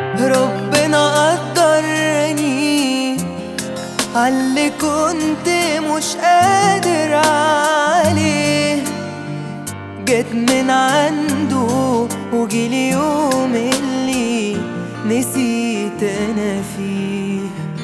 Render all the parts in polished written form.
ربنا قدرني عاللي كنت مش قادر عليه، جيت من عنده وجيلي يوم اللي نسيت انا فيه.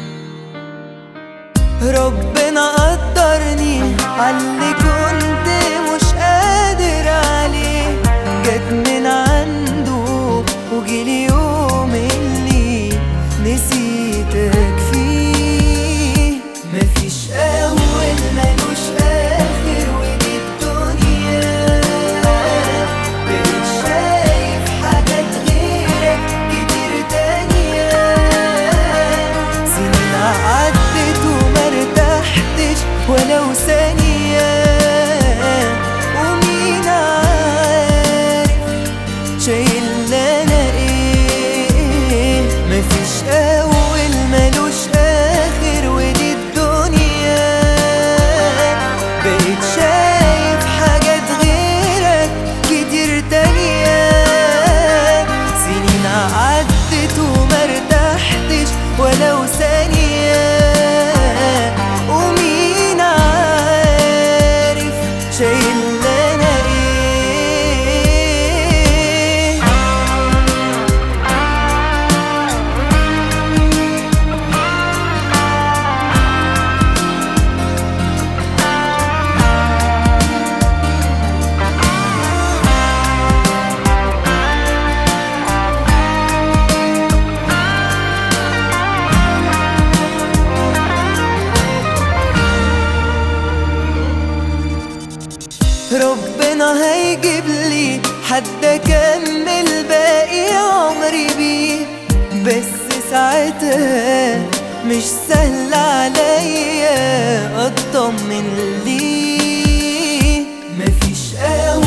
ربنا قدرني عاللي كنت مش قادر عليه، جيت من عنده وجيلي يوم اللي نسيتك فيه. مفيش أول ملوش آخر ودي الدنيا، بقيت شايف حاجات غيرك كتير تانية. سنين عدت ومرتحتش ولو ثانية، ومين عارف شايلنا أنا إيه. مفيش أول ملوش آخر ودي الدنيا، بقيت شايف حاجات غيرك كتير تانية. سنين عدت ومرتحتش ولو ثانية، ومين عارف شايلنا أنا إيه. ربنا هيجيب لي حد اكمل باقي عمري بيه، بس ساعتها مش سهل عليا اطمن ليه. مفيش